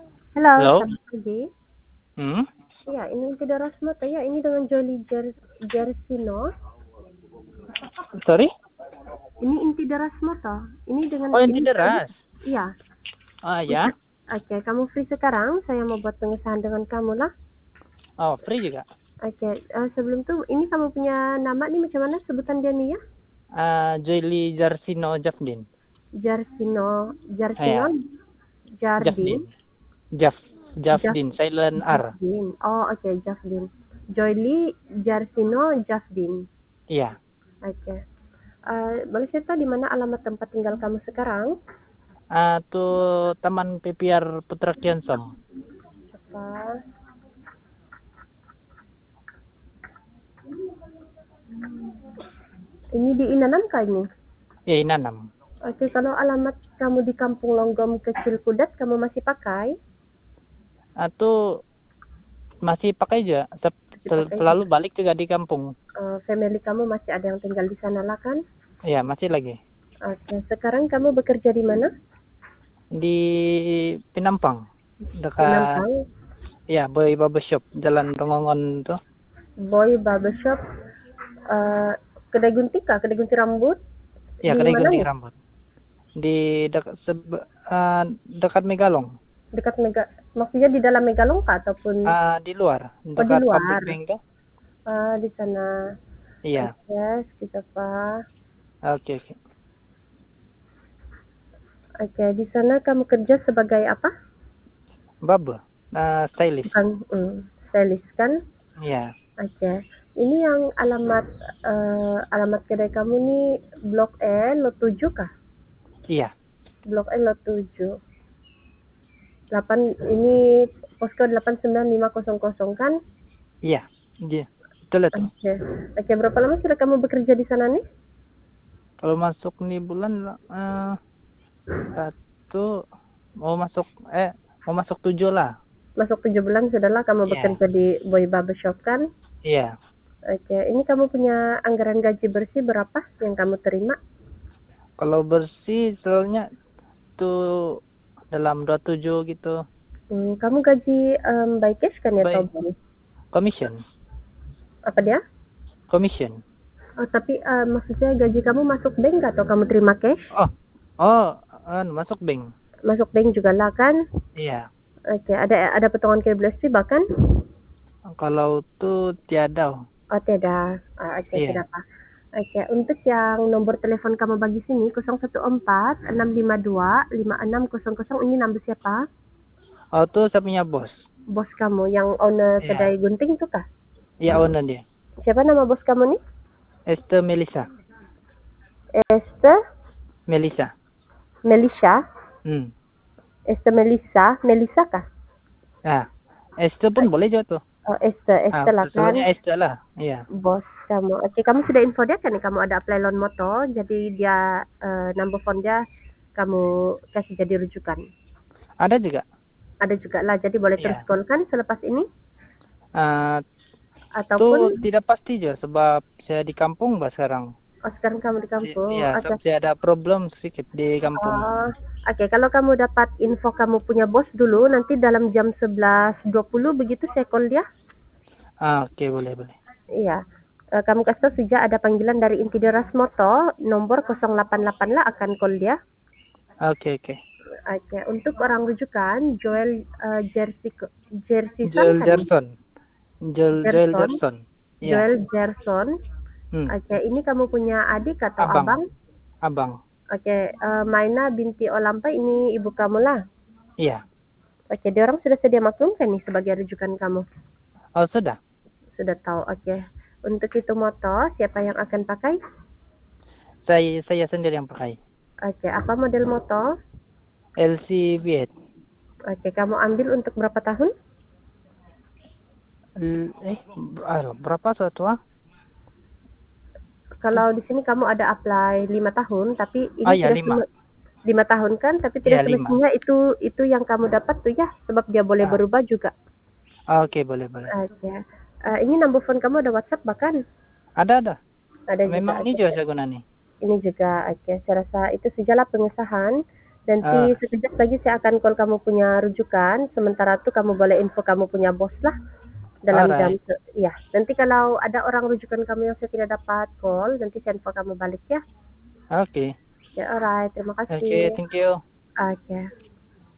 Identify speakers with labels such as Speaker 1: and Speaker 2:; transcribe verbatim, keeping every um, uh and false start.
Speaker 1: Halo,
Speaker 2: Halo?
Speaker 1: selamat pagi.
Speaker 2: Hmm?
Speaker 1: Iya, ini tidak Rasmata ya. Ini dengan Jolly Jer Jersino.
Speaker 2: Sorry?
Speaker 1: Ini inti Rasmata. Ini dengan
Speaker 2: Oh, yang
Speaker 1: ini
Speaker 2: tidak
Speaker 1: tadi.
Speaker 2: ras.
Speaker 1: Iya.
Speaker 2: Ah,
Speaker 1: Bisa.
Speaker 2: ya.
Speaker 1: Oke, kamu free sekarang? Saya mau buat pengesahan dengan kamu lah.
Speaker 2: Oh, free juga.
Speaker 1: Oke, eh, sebelum tuh ini kamu punya nama nih macam mana sebutan dia nih ya?
Speaker 2: Ah, Joyli Jarsino Jafdin.
Speaker 1: Jarsino,
Speaker 2: Ah,
Speaker 1: Jarsino,
Speaker 2: ya.
Speaker 1: Jardin,
Speaker 2: Jafdin. Jaf.
Speaker 1: Jaf,
Speaker 2: Jafdin. Silent R.
Speaker 1: Jafdin. Oh, oke, Jafdin. Joyli Jarsino Jafdin.
Speaker 2: Iya.
Speaker 1: Oke. Eh, boleh cerita di mana alamat tempat tinggal kamu sekarang?
Speaker 2: Ah, tuh Taman P P R Putra Kiansom.
Speaker 1: Apa? Ini di Inanam kah ini?
Speaker 2: Ya, Inanam.
Speaker 1: Oke, kalau alamat kamu di Kampung Longgom Kecil Kudat, kamu masih pakai?
Speaker 2: Ah, tuh masih pakai aja. Sep-
Speaker 1: Masih
Speaker 2: sel-
Speaker 1: pakai
Speaker 2: Selalu
Speaker 1: juga.
Speaker 2: balik juga di kampung.
Speaker 1: Eh, family kamu masih ada yang tinggal di sana lah kan?
Speaker 2: Iya, masih lagi.
Speaker 1: Oke, sekarang kamu bekerja di mana?
Speaker 2: Di Pinampang.
Speaker 1: Di
Speaker 2: Dekat,
Speaker 1: Nampang,
Speaker 2: ya, Boy Barber Shop. Jalan Rongongon tuh.
Speaker 1: Boy Barbershop, eh, kedai gunting kah? Kedai gunting rambut?
Speaker 2: Ya,
Speaker 1: Di
Speaker 2: kedai
Speaker 1: mana
Speaker 2: gunting
Speaker 1: nih?
Speaker 2: rambut. Di dekat sebe- ah, dekat Megalong.
Speaker 1: Dekat Mega, maksudnya di dalam Megalong kah? Ataupun,
Speaker 2: Ah, di luar,
Speaker 1: oh di
Speaker 2: dekat Public
Speaker 1: luar?
Speaker 2: Bank tuh.
Speaker 1: Ah, di sana.
Speaker 2: Iya.
Speaker 1: Oke, kita apa?
Speaker 2: Oke, oke.
Speaker 1: Oke, di sana kamu kerja sebagai apa?
Speaker 2: Barber. Ah, stylist.
Speaker 1: Bukan, hmm, stylist kan?
Speaker 2: Iya.
Speaker 1: Oke. Ini yang alamat eh, alamat kedai kamu nih Blok E lot tujuh kah?
Speaker 2: Iya.
Speaker 1: Blok E lot tujuh. delapan ini posko delapan sembilan lima nol nol kan?
Speaker 2: Iya. Iya. Betul itu.
Speaker 1: Oke. Oke, berapa lama sudah kamu bekerja di sana nih?
Speaker 2: Kalau masuk nih bulan eh satu mau masuk eh mau masuk tujuh lah.
Speaker 1: Masuk tujuh bulan sudahlah kamu
Speaker 2: Iya.
Speaker 1: bekerja di Boy Barbershop kan?
Speaker 2: Iya.
Speaker 1: Oke, ini kamu punya anggaran gaji bersih berapa yang kamu terima?
Speaker 2: Kalau bersih soalnya tuh dalam dua puluh tujuh gitu.
Speaker 1: Hmm, kamu gaji em, by cash kan ya atau
Speaker 2: By
Speaker 1: by
Speaker 2: commission.
Speaker 1: apa dia?
Speaker 2: Commission.
Speaker 1: Oh, tapi eh, maksudnya gaji kamu masuk bank atau kamu terima cash?
Speaker 2: Oh. Oh, anu, masuk bank.
Speaker 1: Masuk bank juga lah kan?
Speaker 2: Iya.
Speaker 1: Oke, ada ada potongan K B L S bahkan?
Speaker 2: Kalau tuh tiada.
Speaker 1: Oh, tidak. Ah, oke,
Speaker 2: Iya.
Speaker 1: tidak apa. Oke, untuk yang nomor telepon kamu bagi sini nol satu empat enam lima dua lima enam nol nol ini nomor siapa?
Speaker 2: Oh, tuh saya punya bos.
Speaker 1: Bos kamu yang owner
Speaker 2: Iya.
Speaker 1: kedai gunting itu kah?
Speaker 2: Iya, owner dia.
Speaker 1: Siapa nama bos kamu nih?
Speaker 2: Esther Melissa.
Speaker 1: Esther
Speaker 2: Melissa.
Speaker 1: Melissa?
Speaker 2: Hmm.
Speaker 1: Esther Melissa? Melissa kah?
Speaker 2: Nah, Esther pun boleh juga tuh.
Speaker 1: Oh, Esther,
Speaker 2: Ah,
Speaker 1: Esther lah kan?
Speaker 2: selalunya Esther lah. Iya.
Speaker 1: Bos kamu. Oke, kamu sudah info dia kan nih kamu ada apply loan moto, jadi dia eh, number phone dia kamu kasih jadi rujukan.
Speaker 2: Ada juga.
Speaker 1: Ada juga lah, jadi boleh terus
Speaker 2: Iya.
Speaker 1: call kan selepas ini
Speaker 2: Ah,
Speaker 1: ataupun
Speaker 2: tuh tidak pasti juga sebab saya di kampung bah sekarang.
Speaker 1: oh sekarang kamu di
Speaker 2: Si-
Speaker 1: kampung.
Speaker 2: Iya,
Speaker 1: Oke.
Speaker 2: sebab saya ada problem sedikit di kampung.
Speaker 1: Oh, oke, kalau kamu dapat info kamu punya bos dulu, nanti dalam jam sebelas dua puluh begitu saya call dia.
Speaker 2: Ah, oke, boleh, boleh.
Speaker 1: Iya. Eh, kamu kasih tahu sejak ada panggilan dari inti Deras Moto, nomor nol delapan delapan lah akan call dia.
Speaker 2: Oke, oke.
Speaker 1: Oke, untuk orang rujukan Joel eh, Jersey Jersey Son
Speaker 2: Joel
Speaker 1: kan ini?
Speaker 2: Gerson. Joel Joel
Speaker 1: Gerson,
Speaker 2: Gerson. Iya.
Speaker 1: Joel Gerson.
Speaker 2: Hmm.
Speaker 1: Oke, ini kamu punya adik atau
Speaker 2: Abang.
Speaker 1: abang?
Speaker 2: Abang.
Speaker 1: Oke, eh, Maina binti Olampai ini ibu kamu lah.
Speaker 2: Iya.
Speaker 1: Oke, dia orang sudah sedia maklum kan nih sebagai rujukan kamu?
Speaker 2: Oh, sudah.
Speaker 1: Sudah tahu. Oke. Untuk itu motor, siapa yang akan pakai?
Speaker 2: Saya saya sendiri yang pakai.
Speaker 1: Oke, apa model motor?
Speaker 2: L C V eight.
Speaker 1: Oke, kamu ambil untuk berapa tahun?
Speaker 2: L- eh, ber- berapa satu ah?
Speaker 1: Kalau di sini kamu ada apply lima tahun, tapi ini
Speaker 2: Oh iya,
Speaker 1: tidak
Speaker 2: lima.
Speaker 1: semua lima tahun kan, tapi tidak
Speaker 2: Iya, lima.
Speaker 1: semestinya itu itu yang kamu dapat tuh ya, sebab dia boleh
Speaker 2: Ah.
Speaker 1: berubah juga.
Speaker 2: Oke, boleh, boleh.
Speaker 1: Oke. Eh, ini number phone kamu ada WhatsApp bahkan?
Speaker 2: Ada, ada.
Speaker 1: Ada
Speaker 2: Memang
Speaker 1: juga.
Speaker 2: ini
Speaker 1: Oke.
Speaker 2: juga saya guna nih.
Speaker 1: Ini juga, oke. Saya rasa itu sajalah pengesahan.
Speaker 2: Ah,
Speaker 1: Nanti sekejap lagi saya akan call kamu punya rujukan, sementara itu kamu boleh info kamu punya bos lah dalam jam
Speaker 2: alright.
Speaker 1: se iya. Nanti kalau ada orang rujukan kamu yang saya tidak dapat call, nanti saya info kamu balik ya.
Speaker 2: Okay.
Speaker 1: Ya, alright, terima
Speaker 2: Okay,
Speaker 1: kasih.
Speaker 2: thank you.
Speaker 1: Oke.